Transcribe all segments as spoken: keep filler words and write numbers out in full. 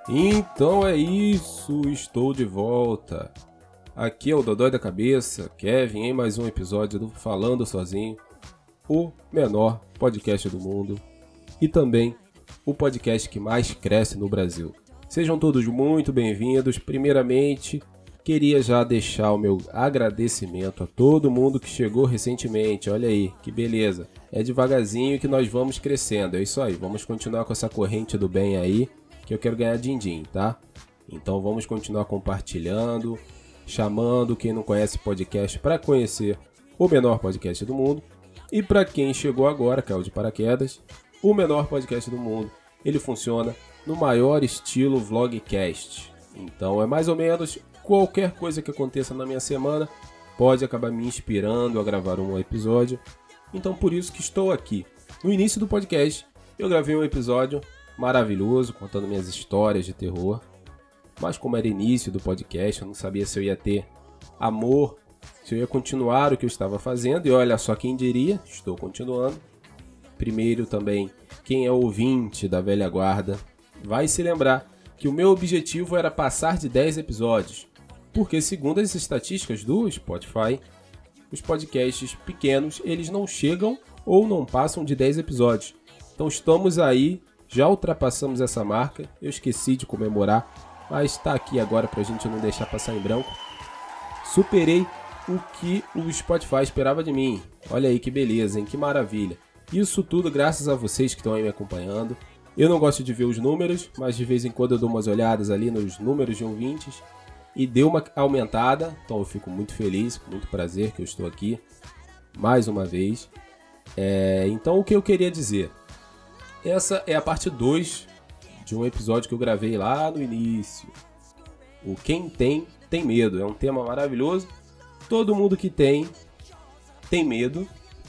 Então é isso, estou de volta. Aqui é o Dodói da Cabeça, Kevin, em mais um episódio do Falando Sozinho, o menor podcast do mundo e também o podcast que mais cresce no Brasil. Sejam todos muito bem-vindos. Primeiramente, queria já deixar o meu agradecimento a todo mundo que chegou recentemente. Olha aí, que beleza. É devagarzinho que nós vamos crescendo, é isso aí. Vamos continuar com essa corrente do bem aí, que eu quero ganhar din-din, tá? Então vamos continuar compartilhando, chamando quem não conhece o podcast para conhecer o menor podcast do mundo. E para quem chegou agora, caiu de paraquedas, o menor podcast do mundo, ele funciona no maior estilo vlogcast. Então é mais ou menos qualquer coisa que aconteça na minha semana pode acabar me inspirando a gravar um episódio. Então por isso que estou aqui. No início do podcast eu gravei um episódio maravilhoso, contando minhas histórias de terror. Mas como era início do podcast, eu não sabia se eu ia ter amor, se eu ia continuar o que eu estava fazendo. E olha só quem diria, estou continuando. Primeiro também, quem é ouvinte da velha guarda vai se lembrar que o meu objetivo era passar de dez episódios. Porque segundo as estatísticas do Spotify, os podcasts pequenos, eles não chegam ou não passam de dez episódios. Então estamos aí. Já ultrapassamos essa marca, eu esqueci de comemorar, mas está aqui agora para a gente não deixar passar em branco. Superei o que o Spotify esperava de mim. Olha aí que beleza, hein? Que maravilha. Isso tudo graças a vocês que estão aí me acompanhando. Eu não gosto de ver os números, mas de vez em quando eu dou umas olhadas ali nos números de ouvintes e deu uma aumentada, então eu fico muito feliz, com muito prazer que eu estou aqui mais uma vez. É, então o que eu queria dizer? Essa é a parte dois de um episódio que eu gravei lá no início. O Quem Tem, Tem Medo. É um tema maravilhoso. Todo mundo que tem, tem medo.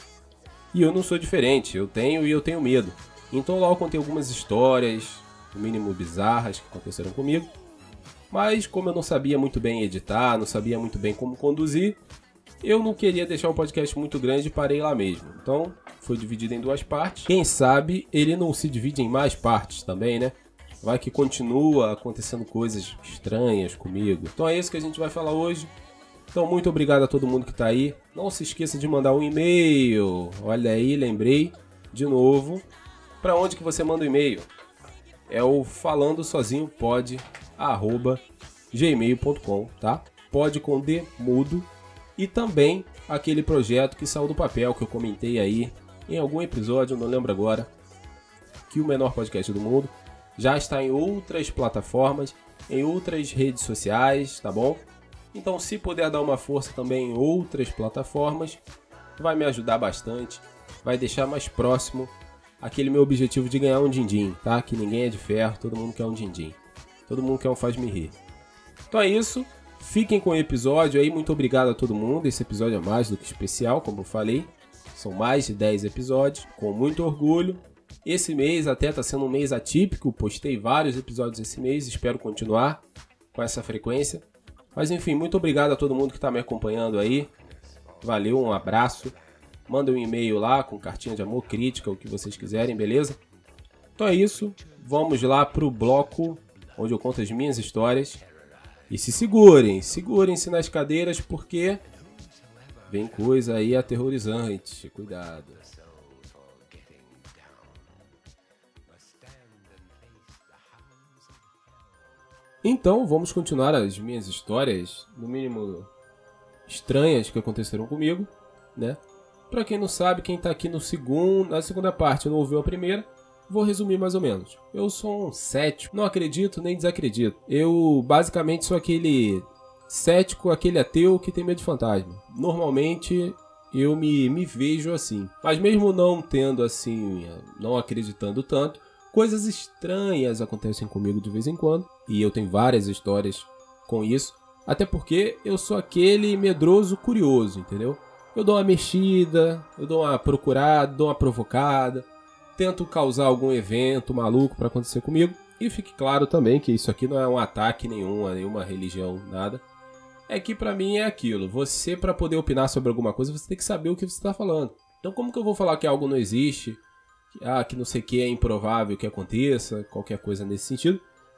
E eu não sou diferente. Eu tenho e eu tenho medo. Então lá eu contei algumas histórias, no mínimo bizarras, que aconteceram comigo. Mas como eu não sabia muito bem editar, não sabia muito bem como conduzir, eu não queria deixar um podcast muito grande e parei lá mesmo. Então foi dividido em duas partes. Quem sabe ele não se divide em mais partes também, né? Vai que continua acontecendo coisas estranhas comigo. Então é isso que a gente vai falar hoje. Então muito obrigado a todo mundo que tá aí. Não se esqueça de mandar um e-mail. Olha aí, lembrei de novo. Para onde que você manda o e-mail? É o falando sozinho pod arroba gmail ponto com, tá? Pod com D mudo. E também aquele projeto que saiu do papel que eu comentei aí em algum episódio, não lembro agora, que o menor podcast do mundo já está em outras plataformas, em outras redes sociais, tá bom? Então se puder dar uma força também em outras plataformas, vai me ajudar bastante, vai deixar mais próximo aquele meu objetivo de ganhar um din-din, tá? Que ninguém é de ferro, todo mundo quer um din-din, todo mundo quer um faz-me rir. Então é isso. Fiquem com o episódio aí, muito obrigado a todo mundo. Esse episódio é mais do que especial, como eu falei. São mais de dez episódios, com muito orgulho. Esse mês até está sendo um mês atípico, postei vários episódios esse mês, espero continuar com essa frequência. Mas enfim, muito obrigado a todo mundo que está me acompanhando aí. Valeu, um abraço. Manda um e-mail lá com cartinha de amor, crítica, o que vocês quiserem, beleza? Então é isso, vamos lá pro bloco onde eu conto as minhas histórias. E se segurem, segurem-se nas cadeiras porque vem coisa aí aterrorizante, cuidado. Então vamos continuar as minhas histórias, no mínimo estranhas que aconteceram comigo, né? Pra quem não sabe, quem tá aqui no segundo, na segunda parte não ouviu a primeira, vou resumir mais ou menos. Eu sou um cético, não acredito nem desacredito. Eu basicamente sou aquele cético, aquele ateu que tem medo de fantasma. Normalmente eu me, me vejo assim. Mas mesmo não tendo assim, não acreditando tanto, coisas estranhas acontecem comigo de vez em quando. E eu tenho várias histórias com isso. Até porque eu sou aquele medroso curioso, entendeu? Eu dou uma mexida, eu dou uma procurada, dou uma provocada. Tento causar algum evento maluco para acontecer comigo. E fique claro também que isso aqui não é um ataque nenhum a nenhuma religião, nada. É que pra mim é aquilo. Você, pra poder opinar sobre alguma coisa, você tem que saber o que você está falando. Então como que eu vou falar que algo não existe? Ah, que não sei o que é improvável que aconteça, qualquer coisa nesse sentido,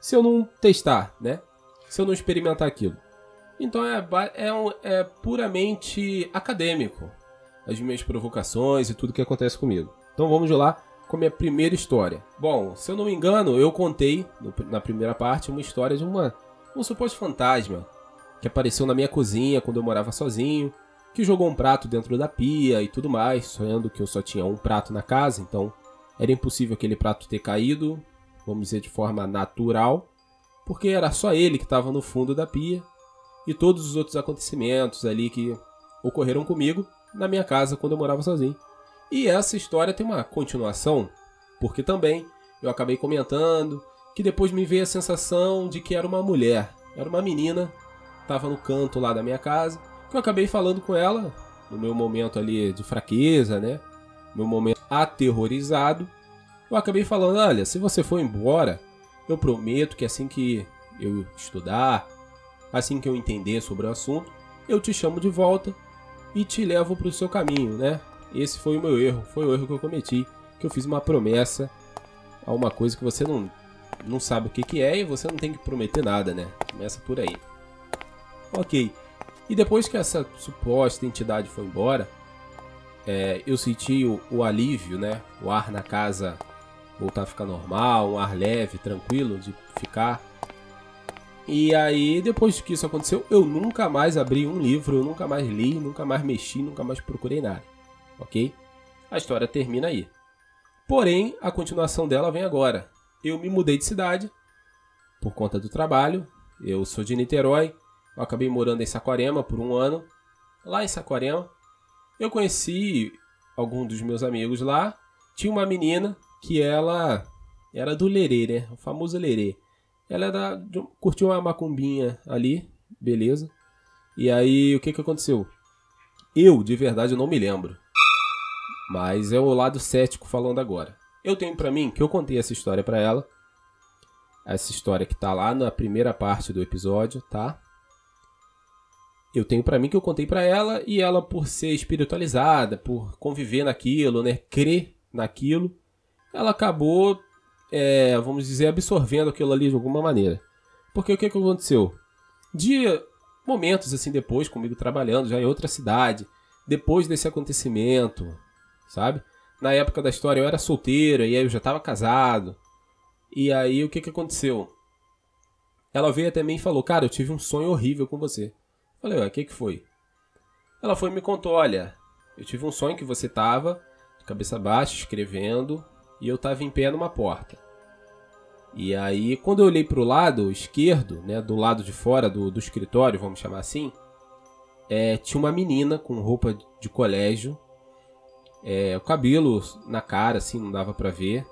se eu não testar, né? Se eu não experimentar aquilo. Então é, é, um, é puramente acadêmico as minhas provocações e tudo que acontece comigo. Então vamos lá com a minha primeira história. Bom, se eu não me engano, eu contei no, na primeira parte uma história de uma, um suposto fantasma que apareceu na minha cozinha quando eu morava sozinho, que jogou um prato dentro da pia e tudo mais, sonhando que eu só tinha um prato na casa, então era impossível aquele prato ter caído, vamos dizer, de forma natural, porque era só ele que estava no fundo da pia e todos os outros acontecimentos ali que ocorreram comigo na minha casa quando eu morava sozinho. E essa história tem uma continuação, porque também eu acabei comentando que depois me veio a sensação de que era uma mulher, era uma menina, estava no canto lá da minha casa, que eu acabei falando com ela no meu momento ali de fraqueza, né? Meu momento aterrorizado. Eu acabei falando, olha, se você for embora, eu prometo que assim que eu estudar, assim que eu entender sobre o assunto, eu te chamo de volta e te levo para o seu caminho, né? Esse foi o meu erro, foi o erro que eu cometi, que eu fiz uma promessa a uma coisa que você não, não sabe o que, que é e você não tem que prometer nada, né? Começa por aí. Ok. E depois que essa suposta entidade foi embora, é, eu senti o, o alívio, né? O ar na casa voltar a ficar normal, um ar leve, tranquilo de ficar. E aí, depois que isso aconteceu, eu nunca mais abri um livro, eu nunca mais li, nunca mais mexi, nunca mais procurei nada. Ok? A história termina aí. Porém, a continuação dela vem agora. Eu me mudei de cidade por conta do trabalho. Eu sou de Niterói. Eu acabei morando em Saquarema por um ano. Lá em Saquarema, eu conheci alguns dos meus amigos lá. Tinha uma menina que ela era do lerê, né? O famoso lerê. Ela era, curtiu uma macumbinha ali, beleza. E aí, o que que aconteceu? Eu, de verdade, não me lembro. Mas é o lado cético falando agora. Eu tenho pra mim que eu contei essa história pra ela. Essa história que tá lá na primeira parte do episódio, tá? Eu tenho pra mim que eu contei pra ela e ela, por ser espiritualizada, por conviver naquilo, né? Crer naquilo, ela acabou, é, vamos dizer, absorvendo aquilo ali de alguma maneira. Porque o que que aconteceu? De momentos assim depois, comigo trabalhando já em outra cidade, depois desse acontecimento, sabe? Na época da história eu era solteiro e aí eu já estava casado. E aí o que que aconteceu? Ela veio até mim e falou, cara, eu tive um sonho horrível com você. Eu falei, ué, o que que foi? Ela foi e me contou, olha, eu tive um sonho que você tava de cabeça baixa, escrevendo, e eu tava em pé numa porta. E aí, quando eu olhei pro lado esquerdo, né, do lado de fora do, do escritório, vamos chamar assim, é, tinha uma menina com roupa de colégio, é, o cabelo na cara, assim, não dava pra ver.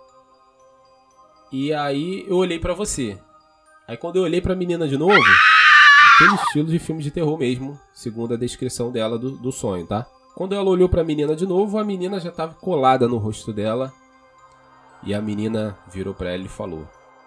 E aí eu olhei pra você. Aí quando eu olhei pra menina de novo, aquele estilo de filme de terror mesmo, segundo a descrição dela do, do sonho, tá? Quando ela olhou pra menina de novo, a menina já tava colada no rosto dela. E a menina virou pra ela e falou: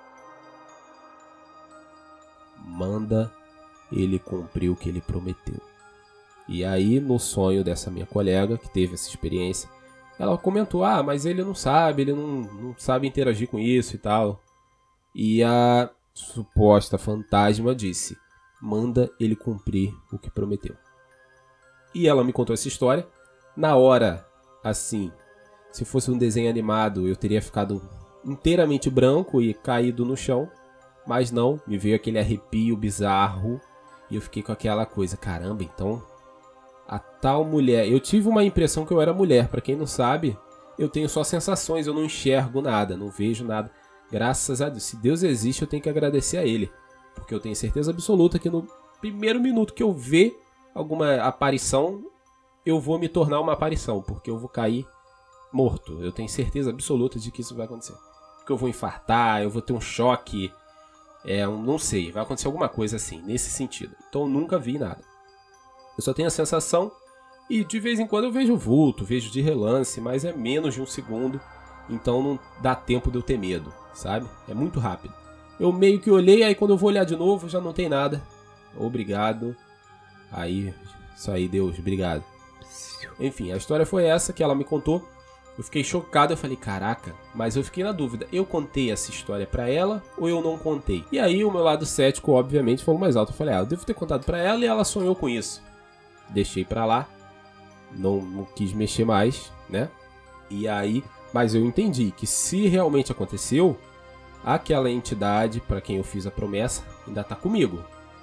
manda ele cumprir o que ele prometeu. E aí, no sonho dessa minha colega, que teve essa experiência, ela comentou, ah, mas ele não sabe, ele não, não sabe interagir com isso e tal. E a suposta fantasma disse, manda ele cumprir o que prometeu. E ela me contou essa história. Na hora, assim, se fosse um desenho animado, eu teria ficado inteiramente branco e caído no chão. Mas não, me veio aquele arrepio bizarro. E eu fiquei com aquela coisa, caramba, então a tal mulher... Eu tive uma impressão que eu era mulher. Pra quem não sabe, eu tenho só sensações, eu não enxergo nada, não vejo nada. Graças a Deus, se Deus existe, eu tenho que agradecer a Ele. Porque eu tenho certeza absoluta que no primeiro minuto que eu ver alguma aparição, eu vou me tornar uma aparição. Porque eu vou cair morto. Eu tenho certeza absoluta de que isso vai acontecer. Porque eu vou infartar, eu vou ter um choque... É, não sei, vai acontecer alguma coisa assim, nesse sentido. Então eu nunca vi nada. Eu só tenho a sensação e de vez em quando eu vejo vulto, vejo de relance, mas é menos de um segundo, então não dá tempo de eu ter medo, sabe? É muito rápido. Eu meio que olhei, aí quando eu vou olhar de novo já não tem nada. Obrigado. Aí, isso aí, Deus, obrigado. Enfim, a história foi essa que ela me contou. Eu fiquei chocado, eu falei, caraca, mas eu fiquei na dúvida, eu contei essa história pra ela ou eu não contei? E aí o meu lado cético, obviamente, falou mais alto. Eu falei, ah, eu devo ter contado pra ela e ela sonhou com isso. Deixei pra lá, não, não quis mexer mais, né? E aí, mas eu entendi que se realmente aconteceu, aquela entidade pra quem eu fiz a promessa ainda tá comigo.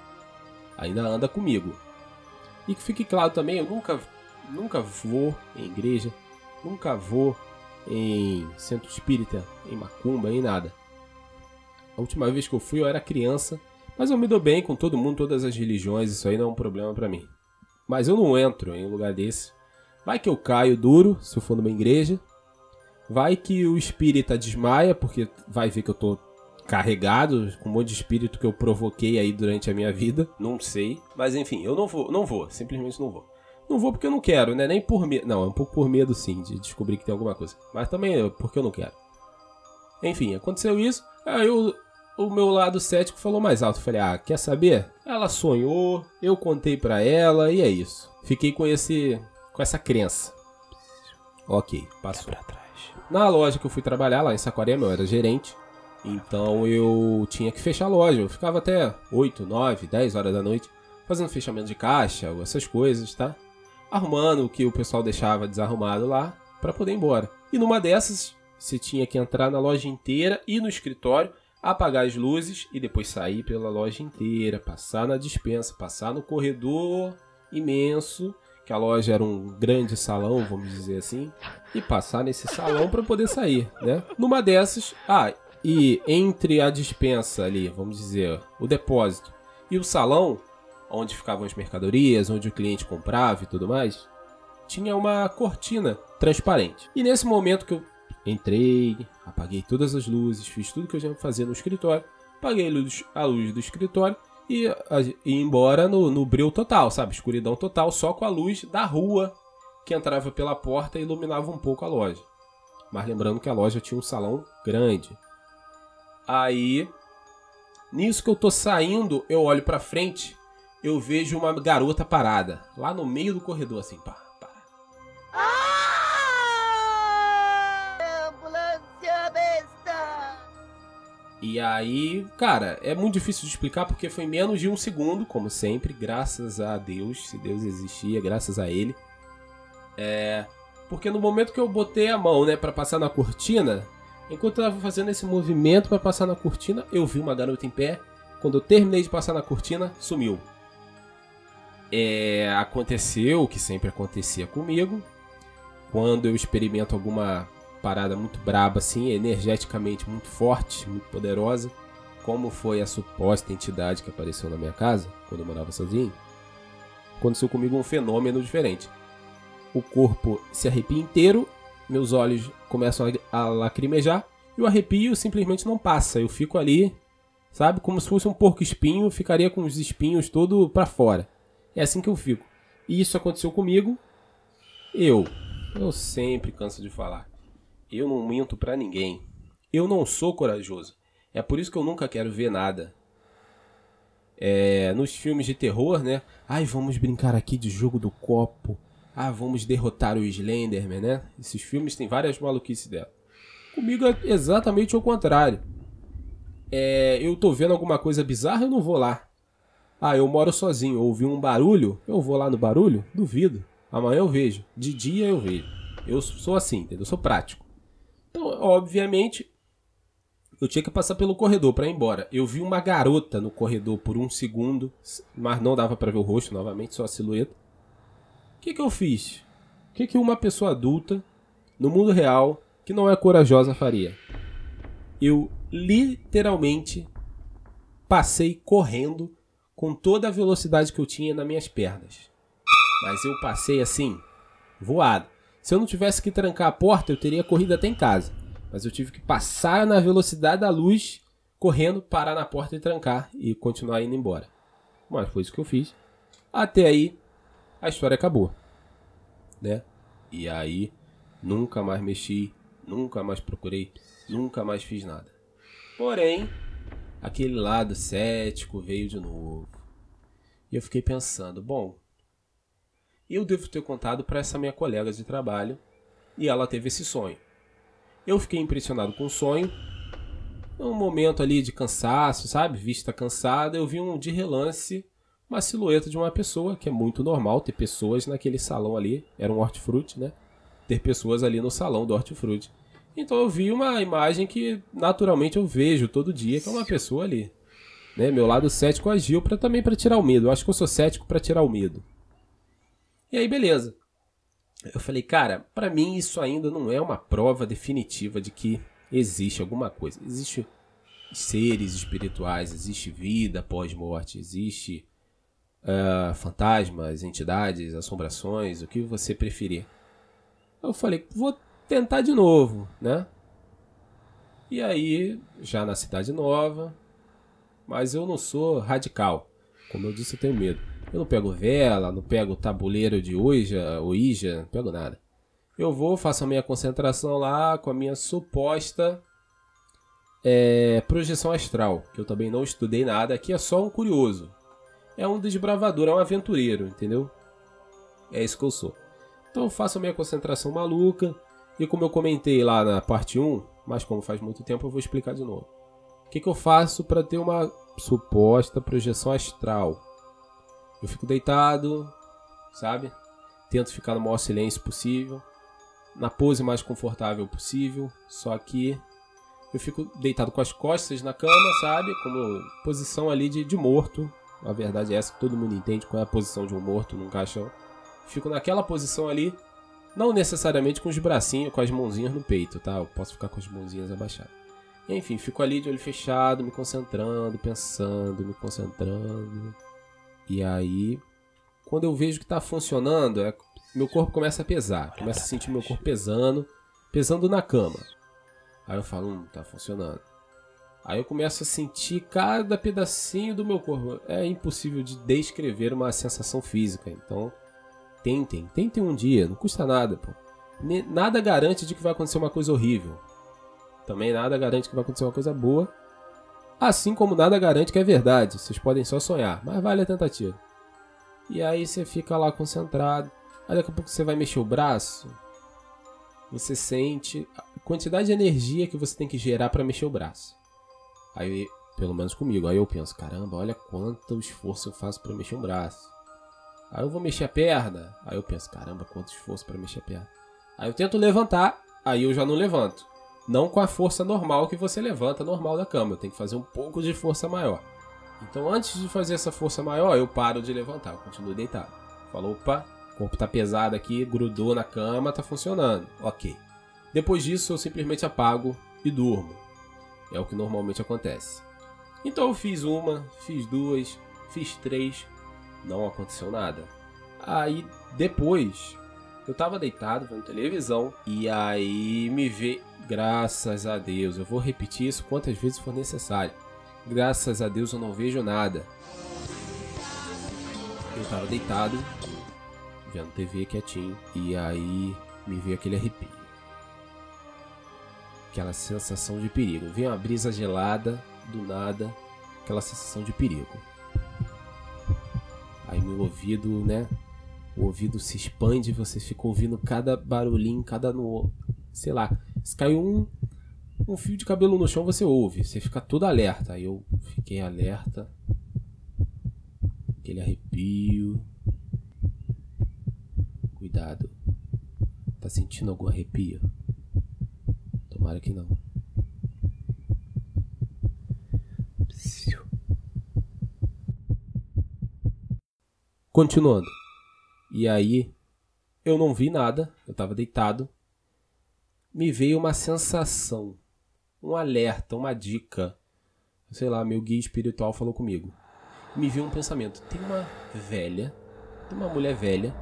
Ainda anda comigo. E que fique claro também, eu nunca, nunca vou em igreja, nunca vou em centro espírita, em macumba, em nada. A última vez que eu fui eu era criança, mas eu me dou bem com todo mundo, todas as religiões, isso aí não é um problema pra mim. Mas eu não entro em um lugar desse. Vai que eu caio duro, se eu for numa igreja. Vai que o espírita desmaia, porque vai ver que eu tô carregado com um monte de espírito que eu provoquei aí durante a minha vida. Não sei. Mas enfim, eu não vou, não vou. Simplesmente não vou. Não vou porque eu não quero, né? Nem por medo. Não, é um pouco por medo sim, de descobrir que tem alguma coisa. Mas também é porque eu não quero. Enfim, aconteceu isso. Aí eu, o meu lado cético falou mais alto. Eu falei, ah, quer saber? Ela sonhou, eu contei pra ela e é isso. Fiquei com esse, com essa crença. Ok, passou. Na loja que eu fui trabalhar, lá em Saquarema, eu era gerente. Então eu tinha que fechar a loja. Eu ficava até oito, nove, dez horas da noite fazendo fechamento de caixa, essas coisas, tá? Arrumando o que o pessoal deixava desarrumado lá pra poder ir embora. E numa dessas, você tinha que entrar na loja inteira, ir no escritório, apagar as luzes e depois sair pela loja inteira, passar na despensa, passar no corredor imenso, que a loja era um grande salão, vamos dizer assim, e passar nesse salão para poder sair, né? Numa dessas, ah, e entre a despensa ali, vamos dizer, o depósito e o salão, onde ficavam as mercadorias, onde o cliente comprava e tudo mais, tinha uma cortina transparente. E nesse momento que eu entrei, apaguei todas as luzes, fiz tudo que eu tinha que fazer no escritório, apaguei a luz, a luz do escritório e ia embora no, no breu total, sabe? Escuridão total, só com a luz da rua que entrava pela porta e iluminava um pouco a loja. Mas lembrando que a loja tinha um salão grande. Aí, nisso que eu tô saindo, eu olho pra frente, eu vejo uma garota parada, lá no meio do corredor, assim, pá, pá. Ah! Ambulância besta! E aí, cara, é muito difícil de explicar porque foi menos de um segundo, como sempre, graças a Deus, se Deus existia, graças a Ele. É... Porque no momento que eu botei a mão, né, pra passar na cortina, enquanto eu tava fazendo esse movimento pra passar na cortina, eu vi uma garota em pé. Quando eu terminei de passar na cortina, sumiu. É... Aconteceu o que sempre acontecia comigo. Quando eu experimento alguma parada muito braba, assim, energeticamente muito forte, muito poderosa, como foi a suposta entidade que apareceu na minha casa, quando eu morava sozinho, aconteceu comigo um fenômeno diferente. O corpo se arrepia inteiro, meus olhos começam a lacrimejar, e o arrepio simplesmente não passa. Eu fico ali, sabe, como se fosse um porco-espinho, ficaria com os espinhos todo pra fora. É assim que eu fico. E isso aconteceu comigo. Eu, eu sempre canso de falar. Eu não minto pra ninguém. Eu não sou corajoso. É por isso que eu nunca quero ver nada. É, nos filmes de terror, né? Ai, vamos brincar aqui de jogo do copo. Ah, vamos derrotar o Slenderman, né? Esses filmes têm várias maluquices dela. Comigo é exatamente o contrário. É, eu tô vendo alguma coisa bizarra, eu não vou lá. Ah, eu moro sozinho, ouvi um barulho, eu vou lá no barulho? Duvido. Amanhã eu vejo. De dia eu vejo. Eu sou assim, entendeu? Eu sou prático. Então, obviamente, eu tinha que passar pelo corredor para ir embora. Eu vi uma garota no corredor por um segundo, mas não dava para ver o rosto novamente, só a silhueta. O que que eu fiz? O que que uma pessoa adulta, no mundo real, que não é corajosa, faria? Eu literalmente passei correndo com toda a velocidade que eu tinha nas minhas pernas. Mas eu passei assim, voado. Se eu não tivesse que trancar a porta, eu teria corrido até em casa. Mas eu tive que passar na velocidade da luz, correndo, parar na porta e trancar e continuar indo embora. Mas foi isso que eu fiz. Até aí, a história acabou, né? E aí, nunca mais mexi, nunca mais procurei, nunca mais fiz nada. Porém, aquele lado cético veio de novo. E eu fiquei pensando, bom, eu devo ter contado para essa minha colega de trabalho e ela teve esse sonho. Eu fiquei impressionado com o sonho. Num momento ali de cansaço, sabe? Vista cansada, eu vi um de relance uma silhueta de uma pessoa, que é muito normal ter pessoas naquele salão ali. Era um hortifruti, né? Ter pessoas ali no salão do hortifruti. Então eu vi uma imagem que naturalmente eu vejo todo dia, que é uma pessoa ali. Né? Meu lado cético agiu pra, também para tirar o medo. Eu acho que eu sou cético para tirar o medo. E aí, beleza. Eu falei, cara, pra mim isso ainda não é uma prova definitiva de que existe alguma coisa. Existe seres espirituais, existe vida após morte, existe uh, fantasmas, entidades, assombrações, o que você preferir. Eu falei, vou tentar de novo, né? E aí, já na cidade nova, mas eu não sou radical. Como eu disse, eu tenho medo. Eu não pego vela, não pego tabuleiro de Ouija, Ouija, não pego nada. Eu vou, faço a minha concentração lá com a minha suposta é, projeção astral, que eu também não estudei nada. Aqui é só um curioso. É um desbravador, é um aventureiro, entendeu? É isso que eu sou. Então eu faço a minha concentração maluca. E como eu comentei lá na parte um, mas como faz muito tempo eu vou explicar de novo. O que, que eu faço para ter uma suposta projeção astral? Eu fico deitado, sabe? Tento ficar no maior silêncio possível, na pose mais confortável possível, só que eu fico deitado com as costas na cama, sabe? Como posição ali de, de morto. A verdade é essa que todo mundo entende qual é a posição de um morto num caixão. Fico naquela posição ali, não necessariamente com os bracinhos, com as mãozinhas no peito, tá? Eu posso ficar com as mãozinhas abaixadas. Enfim, fico ali de olho fechado, me concentrando, pensando, me concentrando. E aí, quando eu vejo que tá funcionando, é, meu corpo começa a pesar. Começa a sentir meu corpo pesando, pesando na cama. Aí eu falo, hum, tá funcionando. Aí eu começo a sentir cada pedacinho do meu corpo. É impossível de descrever uma sensação física. Então, tentem. Tentem um dia, não custa nada, pô. Nada garante de que vai acontecer uma coisa horrível. Também nada garante que vai acontecer uma coisa boa. Assim como nada garante que é verdade. Vocês podem só sonhar, mas vale a tentativa. E aí você fica lá concentrado. Aí daqui a pouco você vai mexer o braço. Você sente a quantidade de energia que você tem que gerar para mexer o braço. Aí, pelo menos comigo, aí eu penso, caramba, olha quanto esforço eu faço para mexer um braço. Aí eu vou mexer a perna. Aí eu penso, caramba, quanto esforço para mexer a perna. Aí eu tento levantar, aí eu já não levanto. Não com a força normal que você levanta normal da cama. Eu tenho que fazer um pouco de força maior. Então antes de fazer essa força maior, eu paro de levantar. Eu continuo deitado. Falo, opa, o corpo tá pesado aqui, grudou na cama, tá funcionando. Ok. Depois disso eu simplesmente apago e durmo. É o que normalmente acontece. Então eu fiz uma, fiz duas, fiz três. Não aconteceu nada. Aí depois eu tava deitado vendo televisão. E aí me vê... Graças a Deus, eu vou repetir isso quantas vezes for necessário. Graças a Deus eu não vejo nada. Eu tava deitado, vendo T V quietinho, e aí me veio aquele arrepio. Aquela sensação de perigo. Veio uma brisa gelada, do nada, aquela sensação de perigo. Aí meu ouvido, né? O ouvido se expande, você fica ouvindo cada barulhinho, cada no... sei lá. Se caiu um, um fio de cabelo no chão, você ouve. Você fica todo alerta. Aí eu fiquei alerta. Aquele arrepio. Cuidado. Tá sentindo algum arrepio? Tomara que não. Continuando. E aí, eu não vi nada. Eu tava deitado. Me veio uma sensação, um alerta, uma dica. Sei lá, meu guia espiritual falou comigo. Me veio um pensamento. Tem uma velha, tem uma mulher velha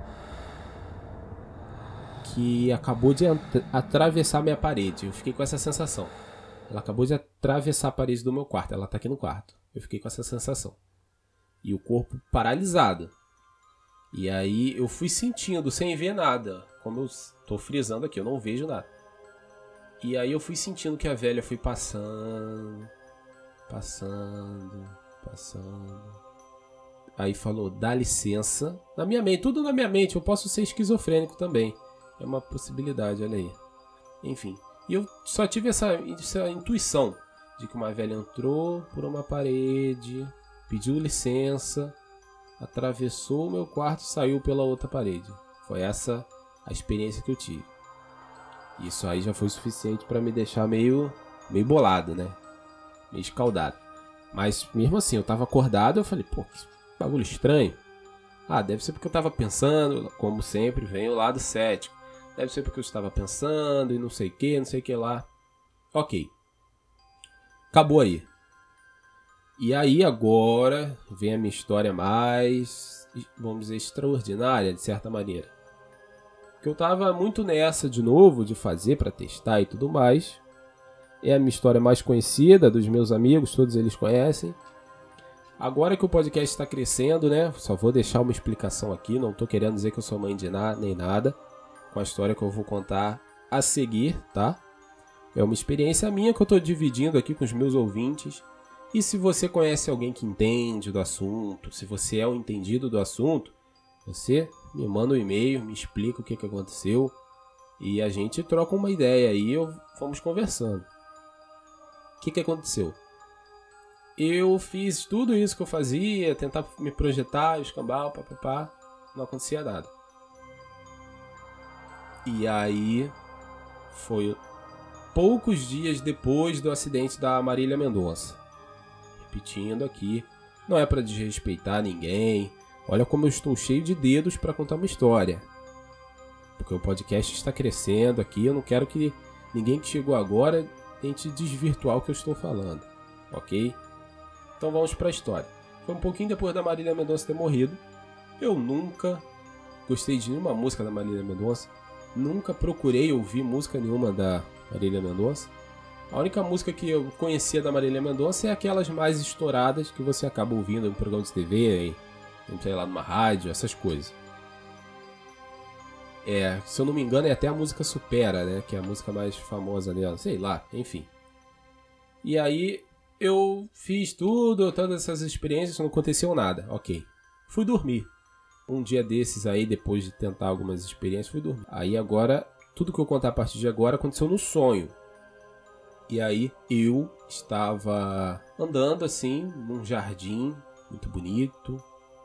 que acabou de atravessar minha parede. Eu fiquei com essa sensação. Ela acabou de atravessar a parede do meu quarto. Ela tá aqui no quarto. Eu fiquei com essa sensação. E o corpo paralisado. E aí eu fui sentindo, sem ver nada. Como eu tô frisando aqui, eu não vejo nada. E aí eu fui sentindo que a velha foi passando, passando, passando. Aí falou, dá licença. Na minha mente, tudo na minha mente, eu posso ser esquizofrênico também. É uma possibilidade, olha aí. Enfim. E eu só tive essa, essa intuição de que uma velha entrou por uma parede, pediu licença, atravessou o meu quarto e saiu pela outra parede. Foi essa a experiência que eu tive. Isso aí já foi suficiente para me deixar meio, meio bolado, né? Meio escaldado. Mas mesmo assim, eu tava acordado, eu falei, pô, que bagulho estranho. Ah, deve ser porque eu tava pensando, como sempre, vem o lado cético. Deve ser porque eu estava pensando e não sei o que, não sei o que lá. Ok. Acabou aí. E aí agora vem a minha história mais, vamos dizer, extraordinária, de certa maneira. Que eu tava muito nessa de novo, de fazer para testar e tudo mais. É a minha história mais conhecida dos meus amigos, todos eles conhecem. Agora que o podcast está crescendo, né? Só vou deixar uma explicação aqui, não tô querendo dizer que eu sou mãe de nada, nem nada. Com a história que eu vou contar a seguir, tá? É uma experiência minha que eu tô dividindo aqui com os meus ouvintes. E se você conhece alguém que entende do assunto, se você é um entendido do assunto, você me manda um e-mail, me explica o que, que aconteceu e a gente troca uma ideia aí e vamos conversando. O que, que aconteceu? Eu fiz tudo isso que eu fazia, tentar me projetar, escambau, papapá, não acontecia nada. E aí foi poucos dias depois do acidente da Marília Mendonça. Repetindo aqui, não é para desrespeitar ninguém. Olha como eu estou cheio de dedos para contar uma história. Porque o podcast está crescendo aqui, eu não quero que ninguém que chegou agora tente desvirtuar o que eu estou falando. Ok? Então vamos para a história. Foi um pouquinho depois da Marília Mendonça ter morrido. Eu nunca gostei de nenhuma música da Marília Mendonça. Nunca procurei ouvir música nenhuma da Marília Mendonça. A única música que eu conhecia da Marília Mendonça é aquelas mais estouradas que você acaba ouvindo em um programa de T V, em, sei lá, numa rádio, essas coisas. É, se eu não me engano é até a música Supera, né? Que é a música mais famosa dela, sei lá, enfim. E aí eu fiz tudo, todas essas experiências, não aconteceu nada, ok. Fui dormir. Um dia desses aí, depois de tentar algumas experiências, fui dormir. Aí agora, tudo que eu contar a partir de agora aconteceu no sonho. E aí eu estava andando assim, num jardim muito bonito.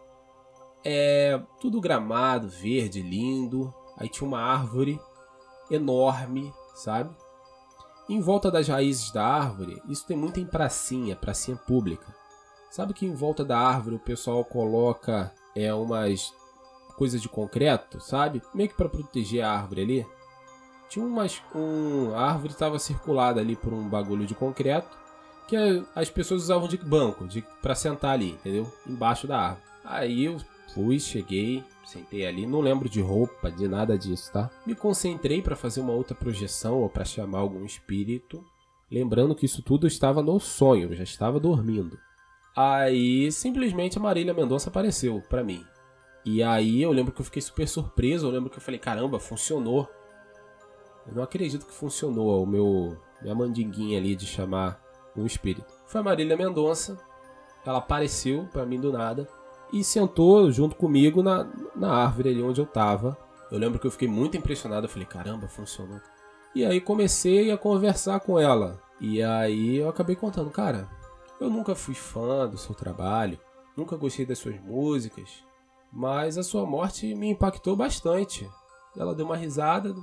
É tudo gramado, verde, lindo. Aí tinha uma árvore enorme, sabe? E em volta das raízes da árvore, isso tem muito em pracinha, pracinha pública. Sabe que em volta da árvore o pessoal coloca é, umas coisas de concreto, sabe? Meio que para proteger a árvore ali. Tinha umas... Um, a árvore estava circulada ali por um bagulho de concreto que as pessoas usavam de banco, de, para sentar ali, entendeu? Embaixo da árvore. Aí eu fui, cheguei, sentei ali, não lembro de roupa, de nada disso, tá? Me concentrei para fazer uma outra projeção ou para chamar algum espírito. Lembrando que isso tudo estava no sonho, eu já estava dormindo. Aí simplesmente a Marília Mendonça apareceu para mim. E aí eu lembro que eu fiquei super surpreso, eu lembro que eu falei, caramba, funcionou. Eu não acredito que funcionou o meu minha mandinguinha ali de chamar um espírito. Foi a Marília Mendonça, ela apareceu para mim do nada e sentou junto comigo na, na árvore ali onde eu tava. Eu lembro que eu fiquei muito impressionado, eu falei, caramba, funcionou. E aí comecei a conversar com ela. E aí eu acabei contando, cara, eu nunca fui fã do seu trabalho, nunca gostei das suas músicas, mas a sua morte me impactou bastante. Ela deu uma risada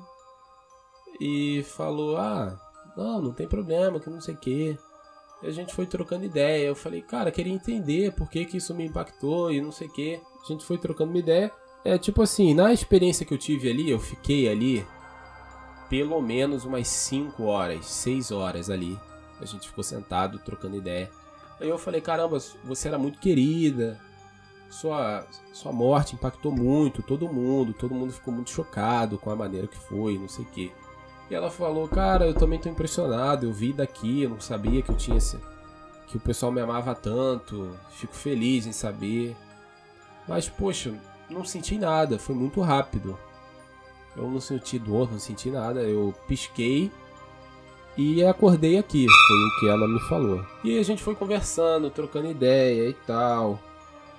e falou, ah, não, não tem problema, que não sei o que. E a gente foi trocando ideia. Eu falei, cara, queria entender por que que isso me impactou e não sei o que. A gente foi trocando uma ideia. É tipo assim, na experiência que eu tive ali, eu fiquei ali pelo menos umas cinco horas, seis horas ali. A gente ficou sentado, trocando ideia. Aí eu falei, caramba, você era muito querida. Sua, sua morte impactou muito todo mundo. Todo mundo ficou muito chocado com a maneira que foi, não sei o que. E ela falou, cara, eu também tô impressionado, eu vi daqui, eu não sabia que eu tinha esse... que o pessoal me amava tanto, fico feliz em saber. Mas, poxa, não senti nada, foi muito rápido. Eu não senti dor, não senti nada, eu pisquei e acordei aqui, foi o que ela me falou. E a gente foi conversando, trocando ideia e tal.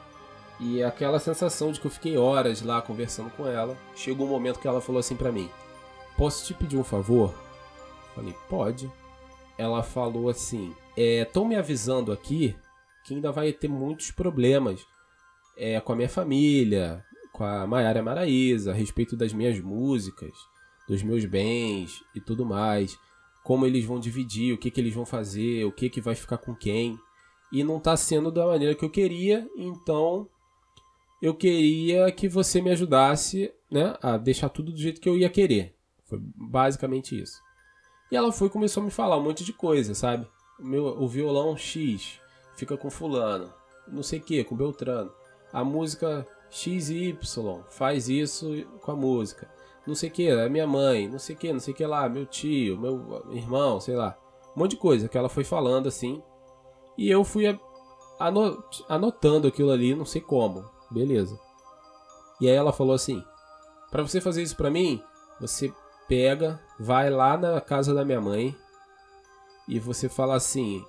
E aquela sensação de que eu fiquei horas lá conversando com ela. Chegou um momento que ela falou assim pra mim, posso te pedir um favor? Falei, pode. Ela falou assim, estão me avisando aqui que ainda vai ter muitos problemas é, com a minha família, com a Maiara Maraíza, a respeito das minhas músicas, dos meus bens e tudo mais, como eles vão dividir, o que, que eles vão fazer, o que, que vai ficar com quem, e não está sendo da maneira que eu queria, então eu queria que você me ajudasse, né, a deixar tudo do jeito que eu ia querer. Foi basicamente isso. E ela foi e começou a me falar um monte de coisa, sabe? O, meu, o violão X fica com fulano, não sei o que, com Beltrano. A música X e Y faz isso com a música. Não sei o que, a minha mãe, não sei o que, não sei o que lá, meu tio, meu irmão, sei lá. Um monte de coisa que ela foi falando assim. E eu fui anotando aquilo ali, não sei como. Beleza. E aí ela falou assim, pra você fazer isso pra mim, você pega, vai lá na casa da minha mãe e você fala assim,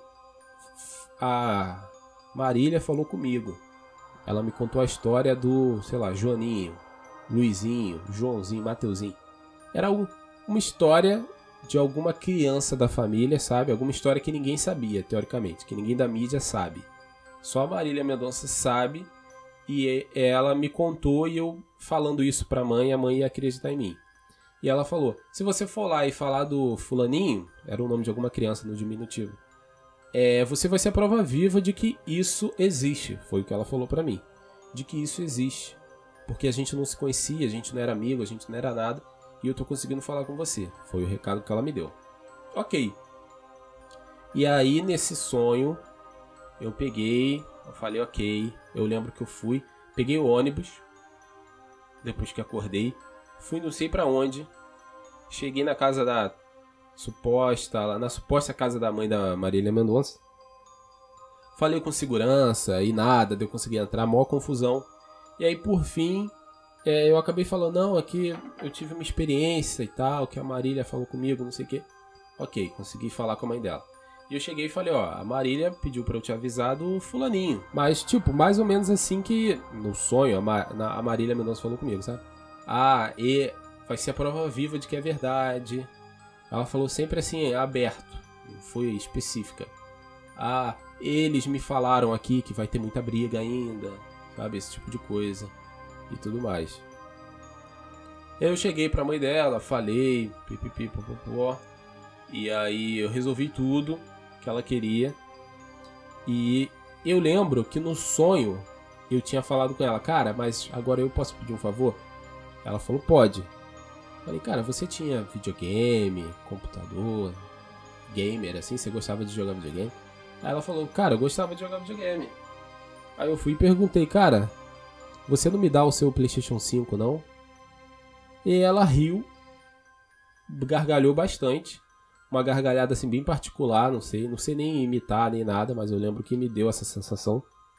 a Marília falou comigo. Ela me contou a história do, sei lá, Joaninho, Luizinho, Joãozinho, Mateuzinho. Era um, uma história de alguma criança da família, sabe? Alguma história que ninguém sabia, teoricamente, que ninguém da mídia sabe. Só a Marília Mendonça sabe e ela me contou e eu falando isso pra mãe, a mãe ia acreditar em mim. E ela falou, se você for lá e falar do fulaninho, era o nome de alguma criança no diminutivo, é, você vai ser a prova viva de que isso existe. Foi o que ela falou pra mim. De que isso existe. Porque a gente não se conhecia, a gente não era amigo, a gente não era nada. E eu tô conseguindo falar com você. Foi o recado que ela me deu. Ok. E aí, nesse sonho, eu peguei, eu falei ok. Eu lembro que eu fui, peguei o ônibus, depois que acordei, fui não sei pra onde, cheguei na casa da suposta, na suposta casa da mãe da Marília Mendonça. Falei com segurança e nada, eu consegui entrar, maior confusão. E aí, por fim, é, eu acabei falando, não, aqui eu tive uma experiência e tal, que a Marília falou comigo, não sei o que. Ok, consegui falar com a mãe dela. E eu cheguei e falei, ó, a Marília pediu pra eu te avisar do fulaninho. Mas, tipo, mais ou menos assim que, no sonho, a, Ma- na- a Marília Mendonça falou comigo, sabe? Ah, e vai ser a prova viva de que é verdade. Ela falou sempre assim, aberto, não foi específica. Ah, eles me falaram aqui que vai ter muita briga ainda, sabe? Esse tipo de coisa e tudo mais. Eu cheguei pra mãe dela, falei, pipipi, popopó, e aí eu resolvi tudo que ela queria. E eu lembro que no sonho eu tinha falado com ela, cara, mas agora eu posso pedir um favor? Ela falou, pode. Falei, cara, você tinha videogame, computador, gamer, assim, você gostava de jogar videogame? Aí ela falou, cara, eu gostava de jogar videogame. Aí eu fui e perguntei, cara, você não me dá o seu PlayStation cinco, não? E ela riu, gargalhou bastante, uma gargalhada assim bem particular, não sei, não sei nem imitar nem nada, mas eu lembro que me deu essa sensação.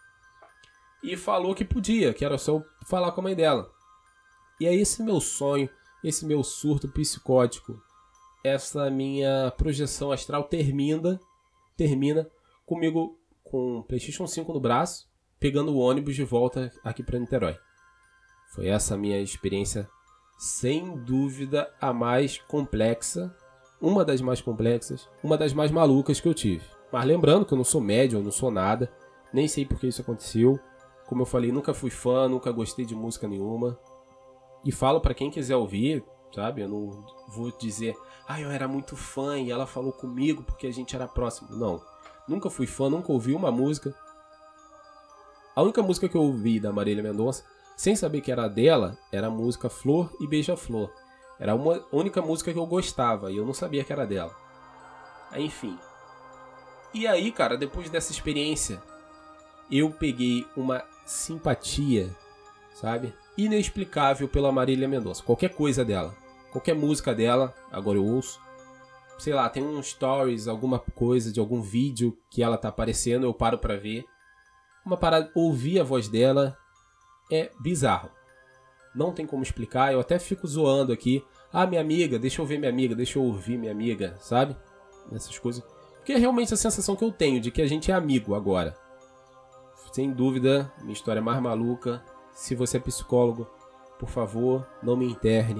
E falou que podia, que era só eu falar com a mãe dela. E aí esse meu sonho, esse meu surto psicótico, essa minha projeção astral termina, termina comigo com o PlayStation cinco no braço, pegando o ônibus de volta aqui para Niterói. Foi essa a minha experiência, sem dúvida, a mais complexa, uma das mais complexas, uma das mais malucas que eu tive. Mas lembrando que eu não sou médium, eu não sou nada, nem sei por que isso aconteceu. Como eu falei, nunca fui fã, nunca gostei de música nenhuma. E falo pra quem quiser ouvir, sabe? Eu não vou dizer, ah, eu era muito fã e ela falou comigo porque a gente era próximo. Não. Nunca fui fã, nunca ouvi uma música. A única música que eu ouvi da Marília Mendonça, sem saber que era dela, era a música Flor e Beija-Flor. Era a única música que eu gostava e eu não sabia que era dela. Enfim. E aí, cara, depois dessa experiência, eu peguei uma simpatia, sabe? Inexplicável pela Marília Mendonça. Qualquer coisa dela, qualquer música dela, agora eu ouço. Sei lá, tem um stories, alguma coisa de algum vídeo que ela tá aparecendo, eu paro pra ver. Uma parada, ouvir a voz dela é bizarro. Não tem como explicar, eu até fico zoando aqui. Ah, minha amiga, deixa eu ver minha amiga, deixa eu ouvir minha amiga, sabe? Essas coisas. Porque é realmente a sensação que eu tenho de que a gente é amigo agora. Sem dúvida, minha história é mais maluca. Se você é psicólogo, por favor, não me interne.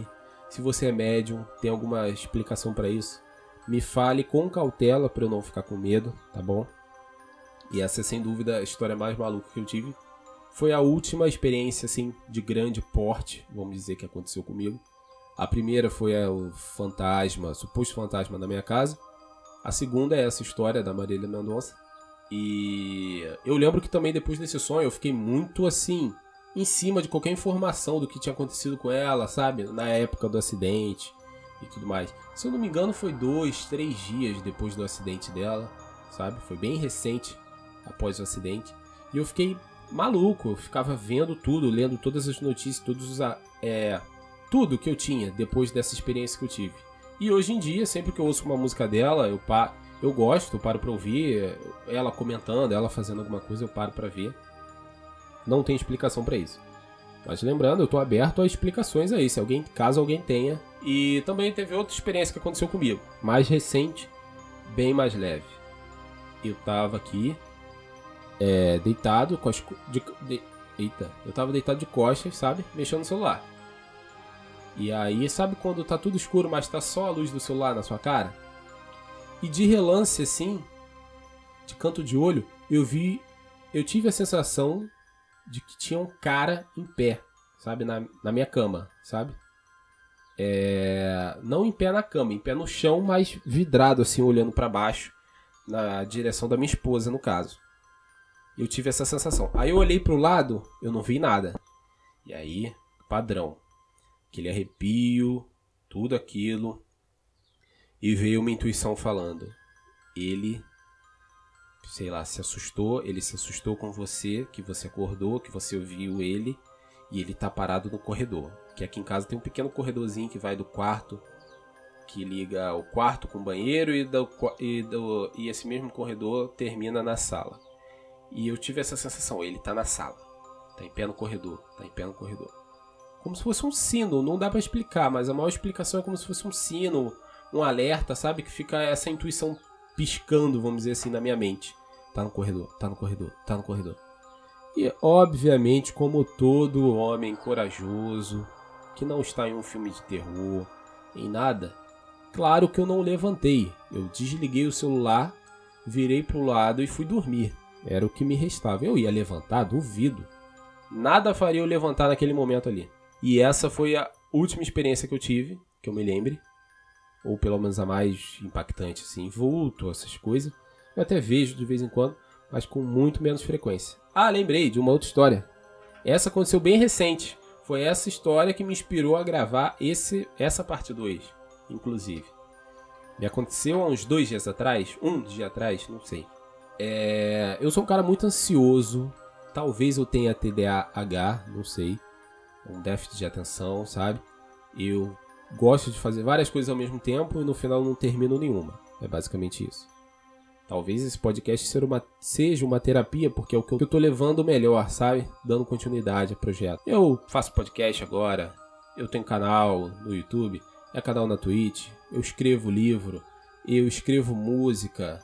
Se você é médium, tem alguma explicação para isso, me fale com cautela para eu não ficar com medo, tá bom? E essa é sem dúvida a história mais maluca que eu tive. Foi a última experiência assim de grande porte, vamos dizer, que aconteceu comigo. A primeira foi o fantasma, o suposto fantasma na minha casa. A segunda é essa história da Marília Mendonça. E eu lembro que também depois desse sonho eu fiquei muito assim, em cima de qualquer informação do que tinha acontecido com ela, sabe? Na época do acidente e tudo mais. Se eu não me engano foi dois, três dias depois do acidente dela, sabe? Foi bem recente após o acidente. E eu fiquei maluco, eu ficava vendo tudo, lendo todas as notícias, todos os... É, tudo que eu tinha depois dessa experiência que eu tive. E hoje em dia, sempre que eu ouço uma música dela, eu, pa... eu gosto, eu paro pra ouvir, ela comentando, ela fazendo alguma coisa, eu paro pra ver. Não tem explicação pra isso. Mas lembrando, eu tô aberto a explicações aí, se alguém, caso alguém tenha. E também teve outra experiência que aconteceu comigo, mais recente, bem mais leve. Eu tava aqui, é, deitado, com as... de... De... Eita, eu tava deitado de costas, sabe? Mexendo no celular. E aí, sabe quando tá tudo escuro, mas tá só a luz do celular na sua cara? E de relance, assim, de canto de olho, eu vi... Eu tive a sensação de que tinha um cara em pé, sabe? Na, na minha cama, sabe? É... Não em pé na cama, em pé no chão, mas vidrado, assim, olhando pra baixo, na direção da minha esposa, no caso. Eu tive essa sensação. Aí eu olhei pro lado, eu não vi nada. E aí, padrão. Aquele arrepio, tudo aquilo. E veio uma intuição falando. Ele, sei lá, se assustou. Ele se assustou com você, que você acordou, que você ouviu ele. E ele tá parado no corredor. Que aqui em casa tem um pequeno corredorzinho que vai do quarto, que liga o quarto com o banheiro. E, do, e, do, e esse mesmo corredor termina na sala. E eu tive essa sensação. Ele tá na sala. Tá em pé no corredor. Tá em pé no corredor. Como se fosse um sino, não dá pra explicar, mas a maior explicação é como se fosse um sino, um alerta, sabe? Que fica essa intuição piscando, vamos dizer assim, na minha mente. Tá no corredor, tá no corredor, tá no corredor. E, obviamente, como todo homem corajoso, que não está em um filme de terror, em nada, claro que eu não levantei. Eu desliguei o celular, virei pro lado e fui dormir. Era o que me restava. Eu ia levantar? Duvido. Nada faria eu levantar naquele momento ali. E essa foi a última experiência que eu tive, que eu me lembre. Ou pelo menos a mais impactante, assim, vulto, essas coisas. Eu até vejo de vez em quando, mas com muito menos frequência. Ah, lembrei de uma outra história. Essa aconteceu bem recente. Foi essa história que me inspirou a gravar esse, essa parte dois, inclusive. Me aconteceu há uns dois dias atrás, um dia atrás, não sei. É, eu sou um cara muito ansioso. Talvez eu tenha T D A H, não sei. Um déficit de atenção, sabe? Eu gosto de fazer várias coisas ao mesmo tempo e no final não termino nenhuma. É basicamente isso. Talvez esse podcast seja uma, seja uma terapia, porque é o que eu tô levando melhor, sabe? Dando continuidade ao projeto. Eu faço podcast agora, eu tenho canal no YouTube, é canal na Twitch, eu escrevo livro, eu escrevo música,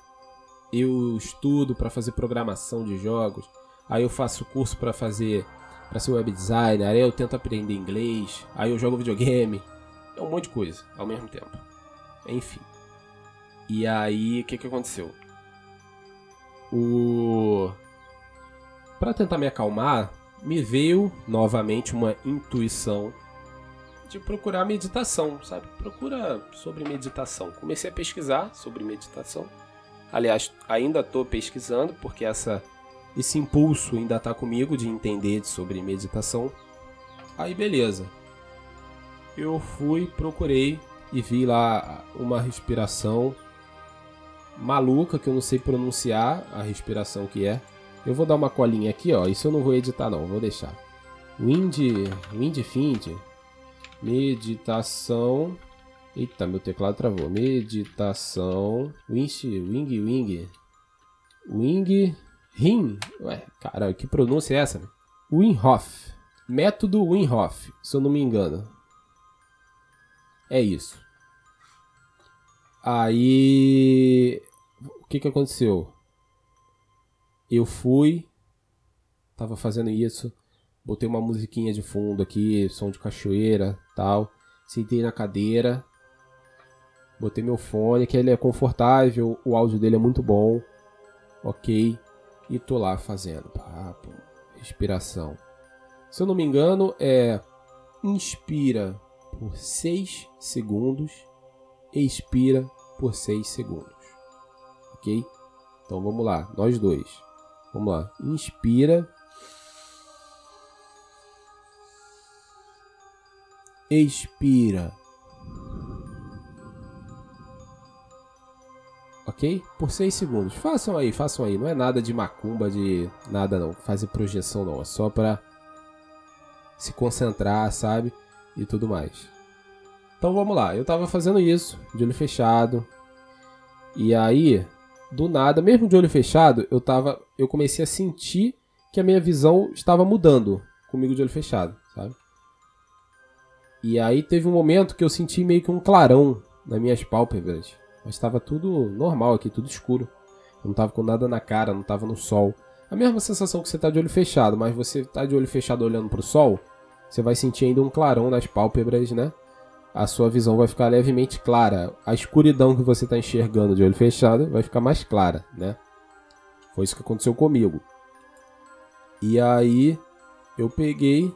eu estudo para fazer programação de jogos, aí eu faço curso para fazer... para ser web designer, aí eu tento aprender inglês, aí eu jogo videogame, é um monte de coisa ao mesmo tempo. Enfim. E aí, o que que aconteceu? O... Pra tentar me acalmar, me veio novamente uma intuição de procurar meditação, sabe? Procura sobre meditação. Comecei a pesquisar sobre meditação. Aliás, ainda estou pesquisando, porque essa... esse impulso ainda tá comigo de entender sobre meditação. Aí beleza. Eu fui, procurei e vi lá uma respiração maluca que eu não sei pronunciar a respiração que é. Eu vou dar uma colinha aqui, ó. Isso eu não vou editar não, vou deixar. Wind, Windfind, meditação. Eita, meu teclado travou. Meditação, Wind, Wing, Wing, Wing. Rim? Ué, cara, que pronúncia é essa? Né? Wim Hof. Método Wim Hof, se eu não me engano. É isso. Aí... o que que aconteceu? Eu fui... tava fazendo isso. Botei uma musiquinha de fundo aqui, som de cachoeira, tal. Sentei na cadeira, botei meu fone, que ele é confortável, o áudio dele é muito bom, ok? E tô lá fazendo, papo, respiração. Se eu não me engano, é inspira por seis segundos, expira por seis segundos, ok? Então vamos lá, nós dois. Vamos lá, inspira, expira, ok? Por seis segundos. Façam aí, façam aí. Não é nada de macumba, de nada não. Fazer projeção não. É só pra se concentrar, sabe? E tudo mais. Então vamos lá. Eu tava fazendo isso, de olho fechado. E aí, do nada, mesmo de olho fechado, eu tava, eu comecei a sentir que a minha visão estava mudando comigo de olho fechado, sabe? E aí teve um momento que eu senti meio que um clarão nas minhas pálpebras. Mas estava tudo normal aqui, tudo escuro. Eu não tava com nada na cara, não tava no sol. A mesma sensação que você tá de olho fechado, mas você tá de olho fechado olhando pro sol, você vai sentir ainda um clarão nas pálpebras, né? A sua visão vai ficar levemente clara. A escuridão que você tá enxergando de olho fechado vai ficar mais clara, né? Foi isso que aconteceu comigo. E aí eu peguei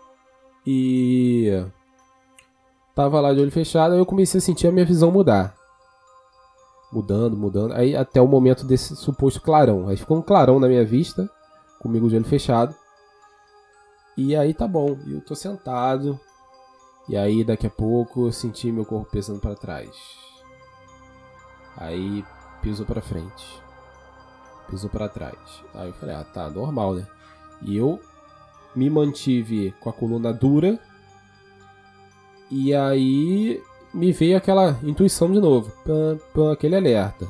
e tava lá de olho fechado, aí eu comecei a sentir a minha visão mudar. Mudando, mudando, aí até o momento desse suposto clarão. Aí ficou um clarão na minha vista, comigo de olho fechado. E aí tá bom, eu tô sentado. E aí daqui a pouco eu senti meu corpo pesando pra trás. Aí pisou pra frente. Pisou pra trás. Aí eu falei, ah tá, normal, né? E eu me mantive com a coluna dura. E aí me veio aquela intuição de novo. Pam, pam, aquele alerta.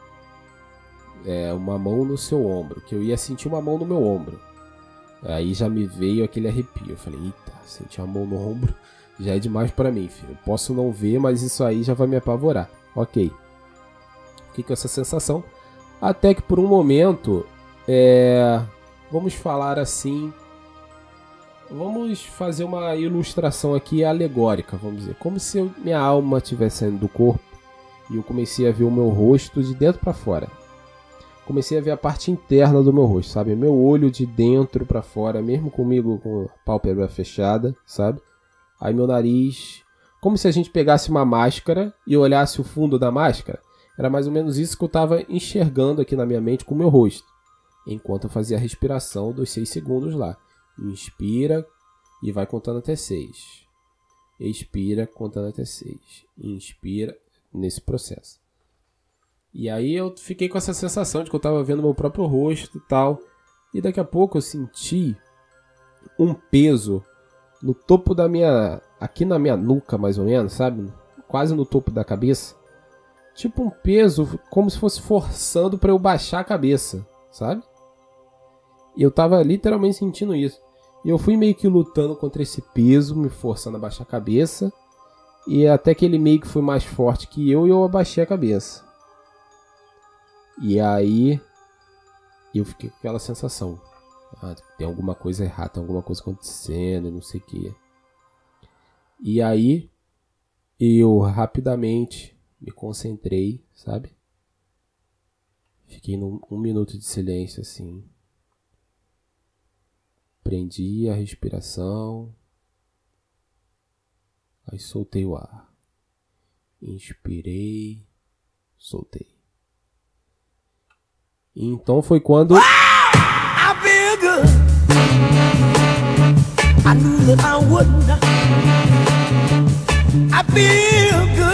É, uma mão no seu ombro. Que eu ia sentir uma mão no meu ombro. Aí já me veio aquele arrepio. Eu falei, eita, senti uma mão no ombro. Já é demais pra mim, filho. Eu posso não ver, mas isso aí já vai me apavorar. Ok. Fiquei com essa sensação. Até que por um momento, é... vamos falar assim... Vamos fazer uma ilustração aqui alegórica, vamos dizer. Como se eu, minha alma estivesse saindo do corpo e eu comecei a ver o meu rosto de dentro pra fora. Comecei a ver a parte interna do meu rosto, sabe? Meu olho de dentro pra fora, mesmo comigo com a pálpebra fechada, sabe? Aí meu nariz... Como se a gente pegasse uma máscara e olhasse o fundo da máscara. Era mais ou menos isso que eu estava enxergando aqui na minha mente com o meu rosto. Enquanto eu fazia a respiração dos seis segundos lá. Inspira e vai contando até seis. Expira contando até seis. Inspira nesse processo. E aí eu fiquei com essa sensação de que eu estava vendo meu próprio rosto e tal. E daqui a pouco eu senti um peso no topo da minha... Aqui na minha nuca, mais ou menos, sabe? Quase no topo da cabeça. Tipo um peso como se fosse forçando para eu baixar a cabeça, sabe? E eu tava literalmente sentindo isso. E eu fui meio que lutando contra esse peso, me forçando a baixar a cabeça. E até que ele meio que foi mais forte que eu e eu abaixei a cabeça. E aí eu fiquei com aquela sensação. Ah, tem alguma coisa errada, tem alguma coisa acontecendo, não sei o que. E aí eu rapidamente me concentrei, sabe? Fiquei num um minuto de silêncio assim. Prendi a respiração. Aí soltei o ar. Inspirei. Soltei. E então foi quando... I feel good. I knew that I would not. I feel good.